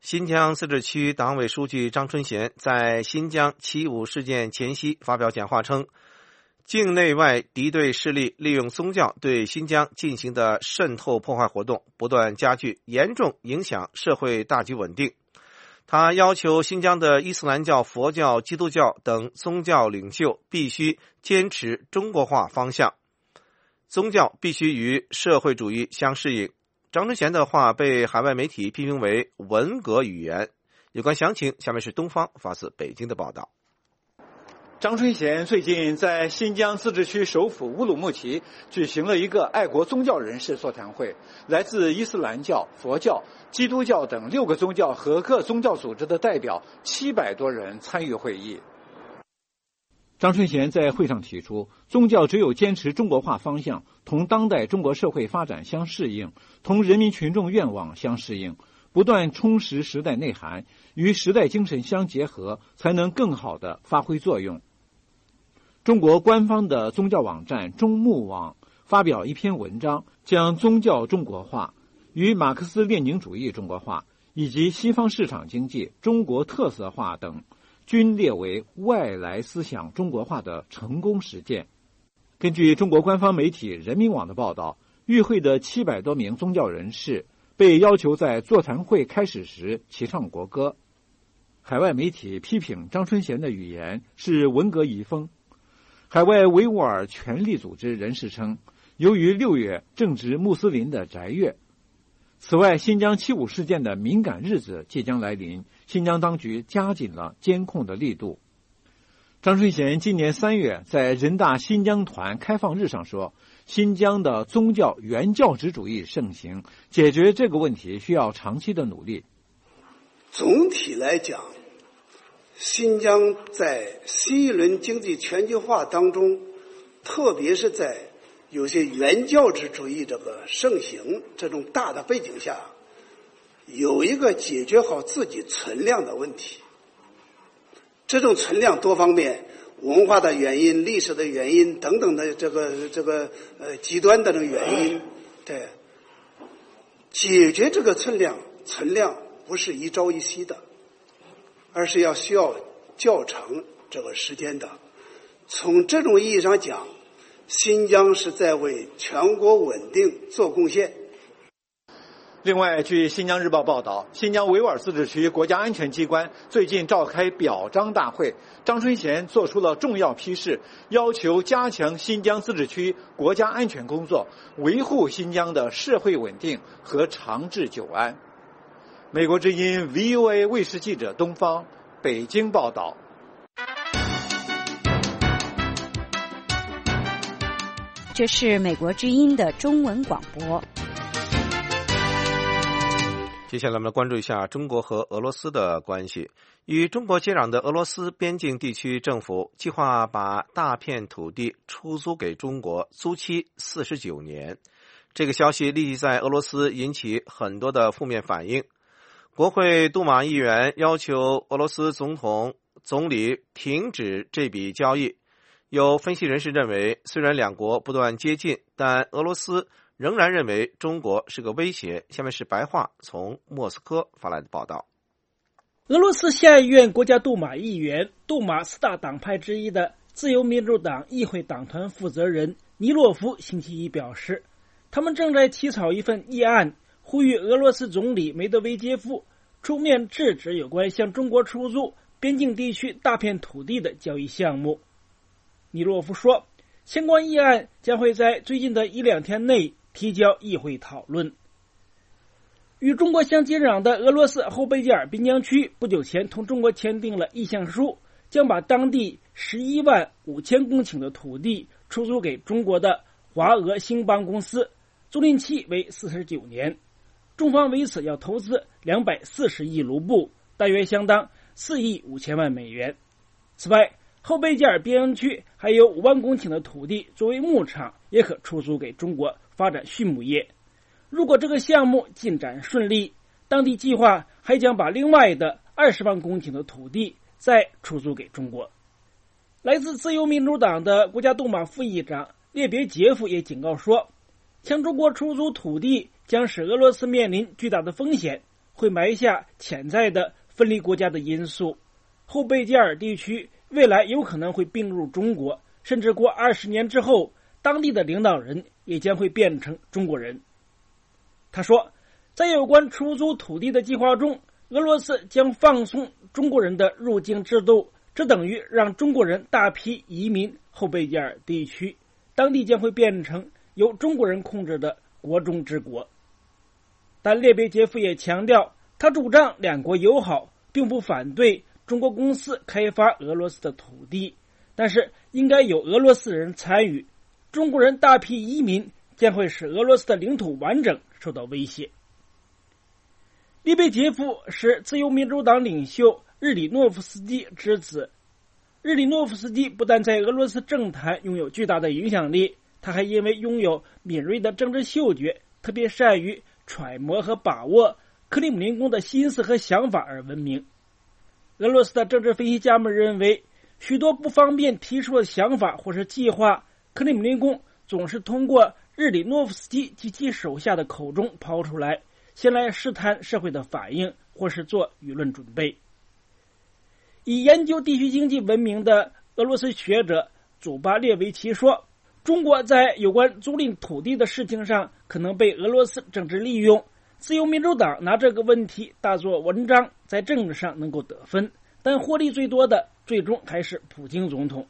新疆自治区党委书记张春贤在新疆七五事件前夕发表讲话称，境内外敌对势力利用宗教对新疆进行的渗透破坏活动不断加剧，严重影响社会大局稳定。他要求新疆的伊斯兰教、佛教、基督教等宗教领袖必须坚持中国化方向，宗教必须与社会主义相适应。张春贤的话被海外媒体批评为文革语言。有关详情，下面是东方发自北京的报道。 张春贤最近在新疆自治区首府乌鲁木齐举行了一个爱国宗教人士座谈会，来自伊斯兰教、佛教、基督教等六个宗教和各宗教组织的代表七百多人参与会议。张春贤在会上提出，宗教只有坚持中国化方向，同当代中国社会发展相适应，同人民群众愿望相适应，不断充实时代内涵，与时代精神相结合，才能更好地发挥作用。中国官方的宗教网站中穆网发表一篇文章，将宗教中国化与马克思列宁主义中国化以及西方市场经济中国特色化等均列为外来思想中国化的成功实践。根据中国官方媒体人民网的报道，与会的七百多名宗教人士被要求在座谈会开始时齐唱国歌。海外媒体批评张春贤的语言是文革遗风。海外维吾尔权利组织人士称，由于六月正值穆斯林的斋月，此外，新疆七五事件的敏感日子即将来临，新疆当局加紧了监控的力度。张春贤今年三月在人大新疆团开放日上说，新疆的宗教原教旨主义盛行，解决这个问题需要长期的努力。 总体来讲，新疆在新一轮经济全球化当中，特别是在有些原教旨主义这个盛行这种大的背景下，有一个解决好自己存量的问题。这种存量多方面，文化的原因、历史的原因等等的这个这个呃极端的这种原因，对，解决这个存量存量不是一朝一夕的，而是要需要较长这个时间的。从这种意义上讲，新疆是在为全国稳定做贡献。 另外，据新疆日报报道，新疆维吾尔自治区国家安全机关最近召开表彰大会，张春贤作出了重要批示，要求加强新疆自治区国家安全工作，维护新疆的社会稳定和长治久安。美国之音 V O A 卫视记者东方北京报道。 这是美国之音的中文广播。 接下来我们来关注一下中国和俄罗斯的关系。与中国接壤的俄罗斯边境地区政府计划把大片土地出租给中国，租期四十九年。这个消息立即在俄罗斯引起很多的负面反应。国会杜马议员要求俄罗斯总统总理停止这笔交易。有分析人士认为，虽然两国不断接近，但俄罗斯仍然认为中国是个威胁。下面是白话从莫斯科发来的报道。 俄罗斯下议院国家杜马议员、杜马四大党派之一的自由民主党议会党团负责人尼洛夫星期一表示，他们正在起草一份议案，呼吁俄罗斯总理梅德韦杰夫出面制止有关向中国出租边境地区大片土地的交易项目。尼洛夫说，相关议案将会在最近的一两天内提交议会讨论。与中国相接壤的俄罗斯后贝加尔边疆区不久前同中国签订了意向书，将把当地十一万五千公顷的土地出租给中国的华俄兴邦公司，租赁期为四十九年。中方为此要投资两百四十亿卢布，大约相当四亿五千万美元。此外，后贝加尔边疆区还有五万公顷的土地作为牧场，也可出租给中国发展畜牧业。如果这个项目进展顺利，当地计划还将把另外的二十万公顷的土地再出租给中国。来自自由民主党的国家杜马副议长列别杰夫也警告说，向中国出租土地将使俄罗斯面临巨大的风险， 会埋下潜在的分离国家的因素。后贝加尔地区未来有可能会并入中国，甚至过二十年之后，当地的领导人也将会变成中国人。他说，在有关出租土地的计划中，俄罗斯将放松中国人的入境制度，这等于让中国人大批移民后贝加尔地区，当地将会变成由中国人控制的国中之国。但列别杰夫也强调，他主张两国友好，并不反对中国公司开发俄罗斯的土地，但是应该有俄罗斯人参与。中国人大批移民将会使俄罗斯的领土完整受到威胁。列别杰夫是自由民主党领袖日里诺夫斯基之子。日里诺夫斯基不但在俄罗斯政坛拥有巨大的影响力，他还因为拥有敏锐的政治嗅觉，特别善于揣摩和把握克里姆林宫的心思和想法而闻名。俄罗斯的政治分析家们认为，许多不方便提出的想法或是计划，克里姆林宫总是通过日里诺夫斯基及其手下的口中抛出来，先来试探社会的反应，或是做舆论准备。以研究地区经济闻名的俄罗斯学者祖巴列维奇说，中国在有关租赁土地的事情上可能被俄罗斯政治利用，自由民主党拿这个问题大做文章，在政治上能够得分，但获利最多的最终还是普京总统。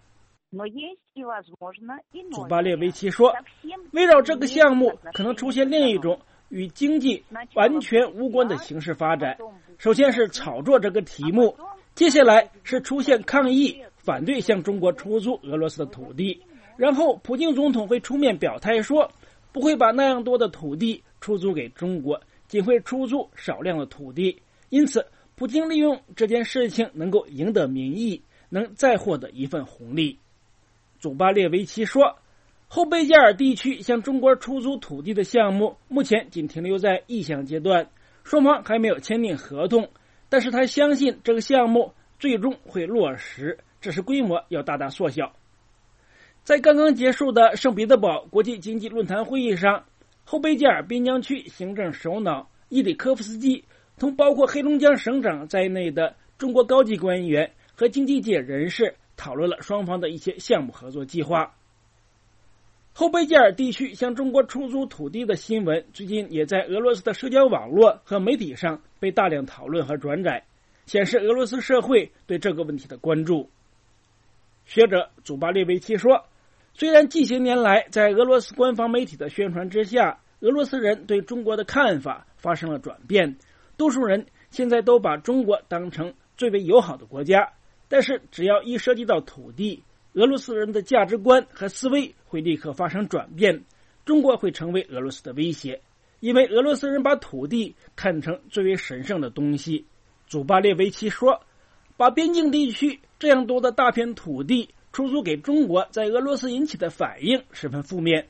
祖巴列维奇说，围绕这个项目可能出现另一种与经济完全无关的形式发展。首先是炒作这个题目，接下来是出现抗议，反对向中国出租俄罗斯的土地，然后普京总统会出面表态说，不会把那样多的土地出租给中国，仅会出租少量的土地。因此普京利用这件事情能够赢得民意，能再获得一份红利。祖巴列维奇说，后贝加尔地区向中国出租土地的项目目前仅停留在意向阶段，双方还没有签订合同，但是他相信这个项目最终会落实，只是规模要大大缩小。在刚刚结束的圣彼得堡国际经济论坛会议上，后贝加尔边疆区行政首脑伊里科夫斯基同包括黑龙江省长在内的中国高级官员和经济界人士讨论了双方的一些项目合作计划。后贝加尔地区向中国出租土地的新闻最近也在俄罗斯的社交网络和媒体上被大量讨论和转载，显示俄罗斯社会对这个问题的关注。学者祖巴列维奇说，虽然近些年来在俄罗斯官方媒体的宣传之下，俄罗斯人对中国的看法发生了转变，多数人现在都把中国当成最为友好的国家，但是只要一涉及到土地，俄罗斯人的价值观和思维会立刻发生转变，中国会成为俄罗斯的威胁，因为俄罗斯人把土地看成最为神圣的东西。祖巴列维奇说，把边境地区这样多的大片土地出租给中国，在俄罗斯引起的反应十分负面。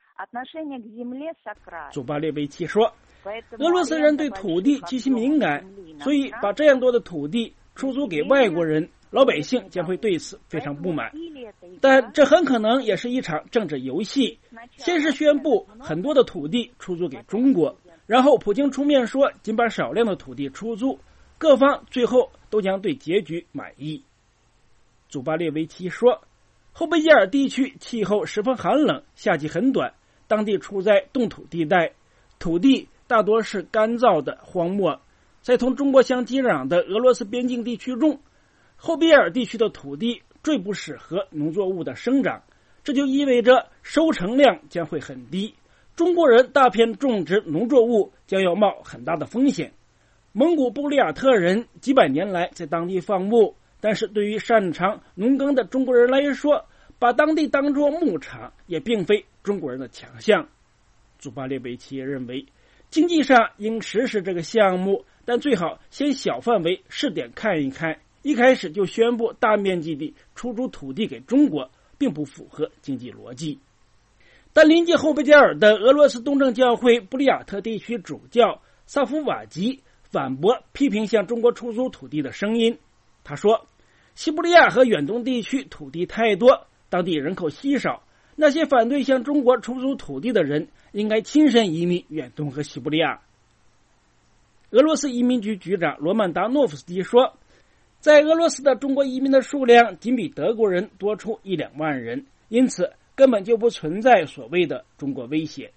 祖巴列维奇说，俄罗斯人对土地极其敏感，所以把这样多的土地出租给外国人，老百姓将会对此非常不满。但这很可能也是一场政治游戏，先是宣布很多的土地出租给中国，然后普京出面说仅把少量的土地出租，各方最后都将对结局满意。祖巴列维奇说，后贝加尔地区气候十分寒冷，夏季很短，当地处在冻土地带，土地大多是干燥的荒漠。在同中国相接壤的俄罗斯边境地区中，后贝加尔地区的土地最不适合农作物的生长，这就意味着收成量将会很低，中国人大片种植农作物将要冒很大的风险。蒙古布里亚特人几百年来在当地放牧，但是对于擅长农耕的中国人来说，把当地当作牧场也并非中国人的强项。祖巴列维奇也认为，经济上应实施这个项目，但最好先小范围试点看一看，一开始就宣布大面积地出租土地给中国，并不符合经济逻辑。但临近后贝加尔的俄罗斯东正教会布里亚特地区主教萨夫瓦吉反驳批评向中国出租土地的声音。他说，西伯利亚和远东地区土地太多，当地人口稀少，那些反对向中国出租土地的人应该亲身移民远东和西伯利亚。 俄罗斯移民局局长罗曼达诺夫斯基说，在俄罗斯的中国移民的数量仅比德国人多出一两万人，因此根本就不存在所谓的中国威胁。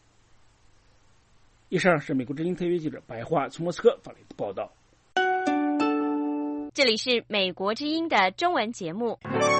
以上是美国之音特约记者白桦从莫斯科发来的报道。 这里是美国之音的中文节目。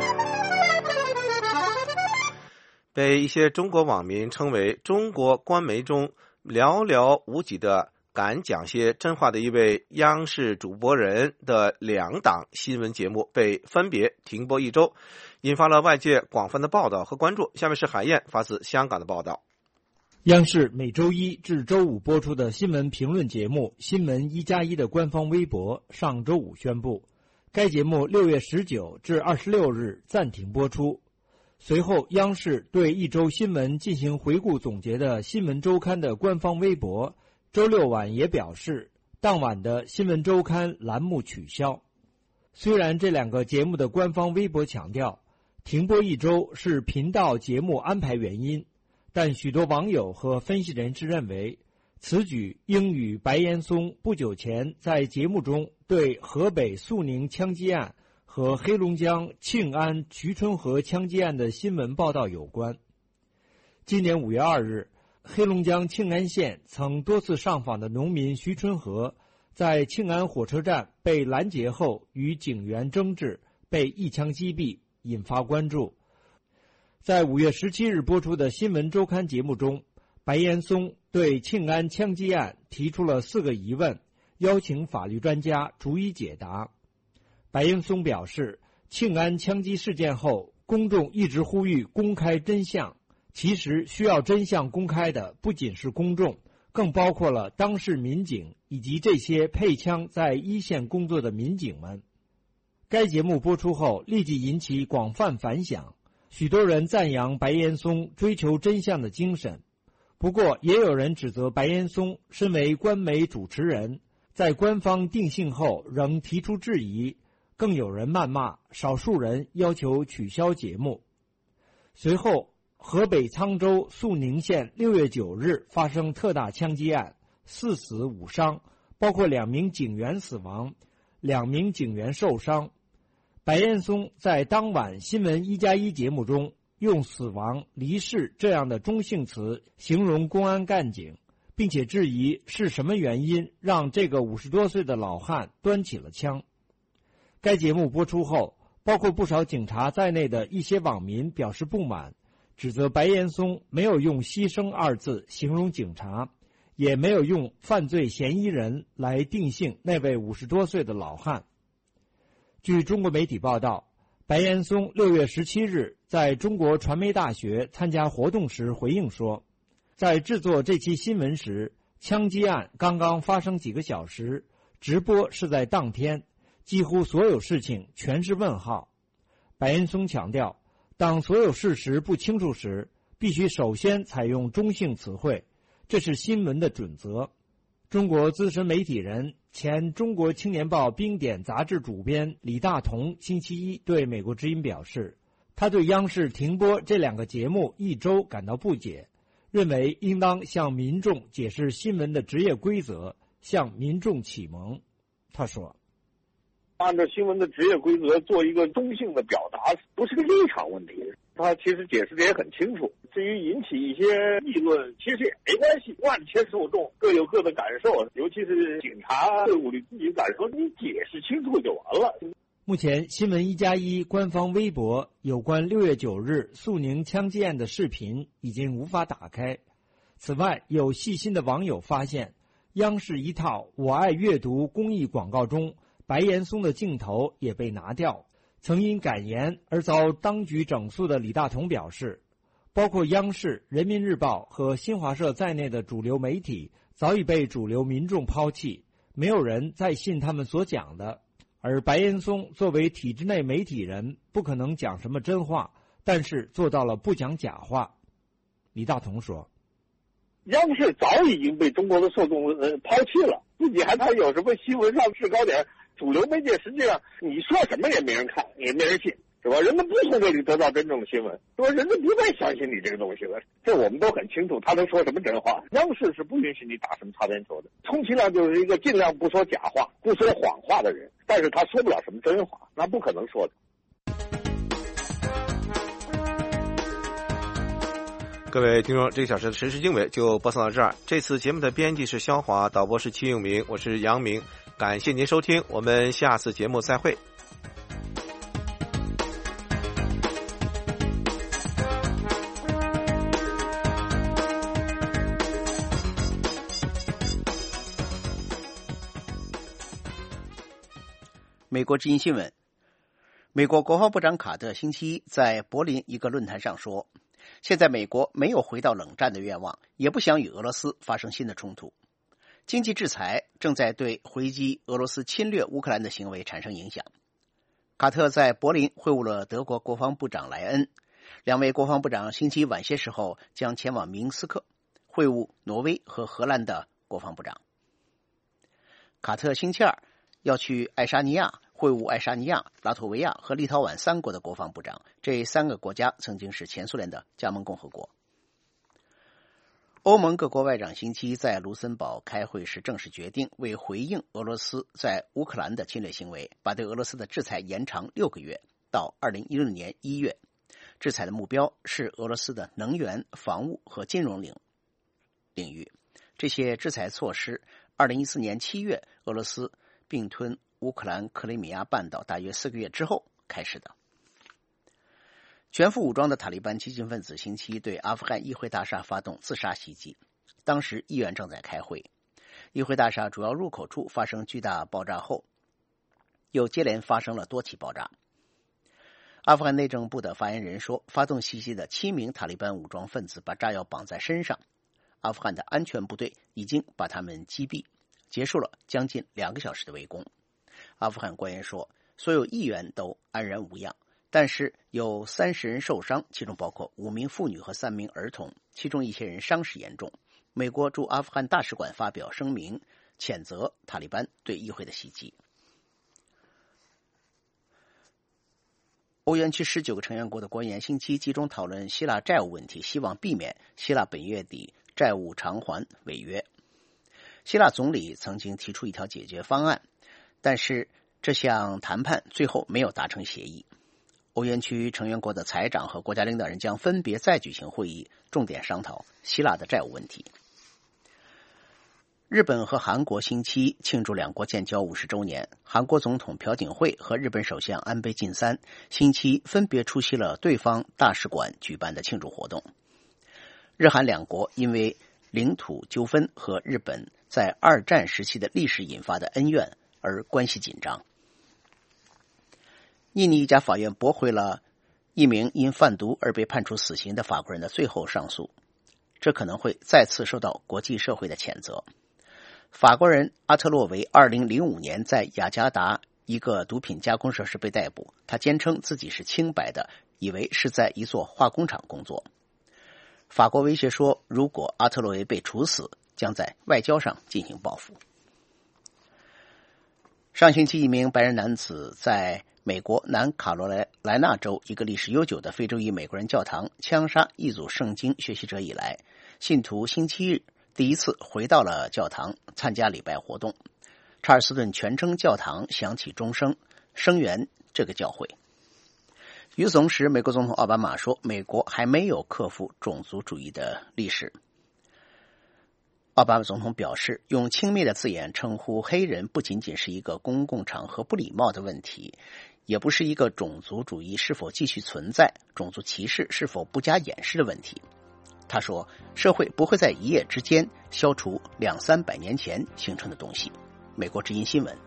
被一些中国网民称为中国官媒中寥寥无几的敢讲些真话的一位央视主播人的两档新闻节目被分别停播一周，引发了外界广泛的报道和关注。下面是海燕发自香港的报道。 央视每周一至周五播出的新闻评论节目《新闻一加一》的官方微博上周五宣布，该节目六月十九至二十六日暂停播出。随后，央视对一周新闻进行回顾总结的《新闻周刊》的官方微博周六晚也表示，当晚的《新闻周刊》栏目取消。虽然这两个节目的官方微博强调停播一周是频道节目安排原因，但许多网友和分析人士认为，此举应与白岩松不久前在节目中对河北肃宁枪击案和黑龙江庆安衢春河枪击案的新闻报道有关。今年五月二日，黑龙江庆安县曾多次上访的农民徐春河，在庆安火车站被拦截后与警员争执，被一枪击毙，引发关注。在五月十七日播出的新闻周刊节目中，白岩松对庆安枪击案提出了四个疑问，邀请法律专家逐一解答。白岩松表示，庆安枪击事件后，公众一直呼吁公开真相，其实需要真相公开的不仅是公众，更包括了当事民警以及这些配枪在一线工作的民警们。该节目播出后立即引起广泛反响，许多人赞扬白岩松追求真相的精神。不过也有人指责白岩松身为官媒主持人，在官方定性后仍提出质疑，更有人谩骂，少数人要求取消节目。随后，河北沧州肃宁县六月九日发生特大枪击案，四死五伤，包括两名警员死亡，两名警员受伤。白岩松在当晚新闻一加一节目中用死亡、离世这样的中性词形容公安干警，并且质疑是什么原因让这个五十多岁的老汉端起了枪。该节目播出后，包括不少警察在内的一些网民表示不满，指责白岩松没有用牺牲二字形容警察，也没有用犯罪嫌疑人来定性那位五十多岁的老汉。据中国媒体报道，白岩松六月十七日在中国传媒大学参加活动时回应说，在制作这期新闻时，枪击案刚刚发生几个小时，直播是在当天，几乎所有事情全是问号。白岩松强调，当所有事实不清楚时，必须首先采用中性词汇，这是新闻的准则。中国资深媒体人、前中国青年报冰点杂志主编李大同星期一对美国之音表示，他对央视停播这两个节目一周感到不解，认为应当向民众解释新闻的职业规则，向民众启蒙。他说， 按照新闻的职业规则做一个中性的表达，不是个立场问题。他其实解释的也很清楚，至于引起一些议论，其实也没关系，万千受众各有各的感受，尤其是警察队伍里自己感受，你解释清楚就完了。 目前新闻一加一官方微博有关六月九日肃宁枪击案的视频已经无法打开。此外，有细心的网友发现，央视一套我爱阅读公益广告中白岩松的镜头也被拿掉。曾因感言而遭当局整肃的李大同表示，包括央视、人民日报和新华社在内的主流媒体早已被主流民众抛弃，没有人再信他们所讲的。而白岩松作为体制内媒体人，不可能讲什么真话，但是做到了不讲假话。李大同说， 央视早已经被中国的受众呃抛弃了，自己还谈有什么新闻上制高点，主流媒介实际上你说什么也没人看，也没人信。 是吧？人们不从这里得到真正的新闻，说人们不再相信你这个东西了。这我们都很清楚，他能说什么真话？央视是不允许你打什么擦边球的，充其量就是一个尽量不说假话、不说谎话的人，但是他说不了什么真话，那不可能说的。 各位听众，这个小时的时事经纬就播送到这儿。这次节目的编辑是肖华，导播是齐永明，我是杨明，感谢您收听，我们下次节目再会。 美国之音新闻，美国国防部长卡特星期一在柏林一个论坛上说，现在美国没有回到冷战的愿望，也不想与俄罗斯发生新的冲突。经济制裁正在对回击俄罗斯侵略乌克兰的行为产生影响。卡特在柏林会晤了德国国防部长莱恩，两位国防部长星期一晚些时候将前往明斯克会晤挪威和荷兰的国防部长。卡特星期二要去爱沙尼亚会晤爱沙尼亚、拉脱维亚和立陶宛三国的国防部长，这三个国家曾经是前苏联的加盟共和国。欧盟各国外长星期一在卢森堡开会时正式决定，为回应俄罗斯在乌克兰的侵略行为，把对俄罗斯的制裁延长六个月，到二零一六年一月。制裁的目标是俄罗斯的能源、防务和金融领领域。这些制裁措施，二零一四年七月俄罗斯并吞乌克兰克里米亚半岛大约四个月之后开始的。全副武装的塔利班激进分子星期一对阿富汗议会大厦发动自杀袭击，当时议员正在开会。议会大厦主要入口处发生巨大爆炸后，又接连发生了多起爆炸。阿富汗内政部的发言人说，发动袭击的七名塔利班武装分子把炸药绑在身上，阿富汗的安全部队已经把他们击毙，结束了将近两个小时的围攻。阿富汗官员说，所有议员都安然无恙，但是有三十人受伤，其中包括五名妇女和三名儿童，其中一些人伤势严重。美国驻阿富汗大使馆发表声明，谴责塔利班对议会的袭击。欧元区十九个成员国的官员星期集中讨论希腊债务问题，希望避免希腊本月底债务偿还违约。希腊总理曾经提出一条解决方案，但是这项谈判最后没有达成协议。欧元区成员国的财长和国家领导人将分别再举行会议，重点商讨希腊的债务问题。日本和韩国星期一庆祝两国建交五十周年，韩国总统朴槿惠和日本首相安倍晋三星期一分别出席了对方大使馆举办的庆祝活动。日韩两国因为领土纠纷和日本在二战时期的历史引发的恩怨而关系紧张。印尼一家法院驳回了一名因贩毒而被判处死刑的法国人的最后上诉，这可能会再次受到国际社会的谴责。法国人阿特洛维二零零五年在雅加达一个毒品加工设施被逮捕，他坚称自己是清白的，以为是在一座化工厂工作。法国威胁说，如果阿特洛维被处死，将在外交上进行报复。上星期，一名白人男子在美国南卡罗来纳州一个历史悠久的非洲裔美国人教堂枪杀一组圣经学习者以来，信徒星期日第一次回到了教堂参加礼拜活动。查尔斯顿全称教堂响起钟声，声援这个教会。与此同时，美国总统奥巴马说，美国还没有克服种族主义的历史。奥巴马总统表示，用轻蔑的字眼称呼黑人不仅仅是一个公共场合不礼貌的问题，也不是一个种族主义是否继续存在、种族歧视是否不加掩饰的问题。他说，社会不会在一夜之间消除两三百年前形成的东西。美国之音新闻。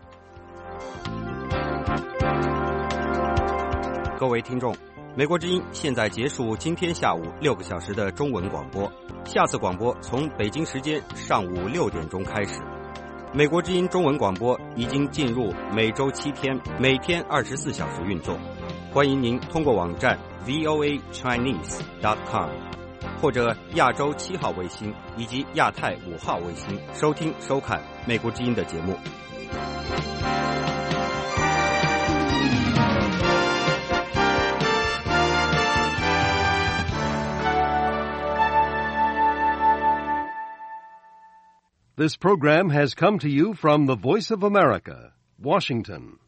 各位听众，美国之音现在结束今天下午六个小时的中文广播，下次广播从北京时间上午六点钟开始。美国之音中文广播已经进入每周七天，每天二十四小时运作。欢迎您通过网站 v o a chinese dot com 或者亚洲七号卫星以及亚太五号卫星收听收看美国之音的节目。 This program has come to you from the Voice of America, Washington.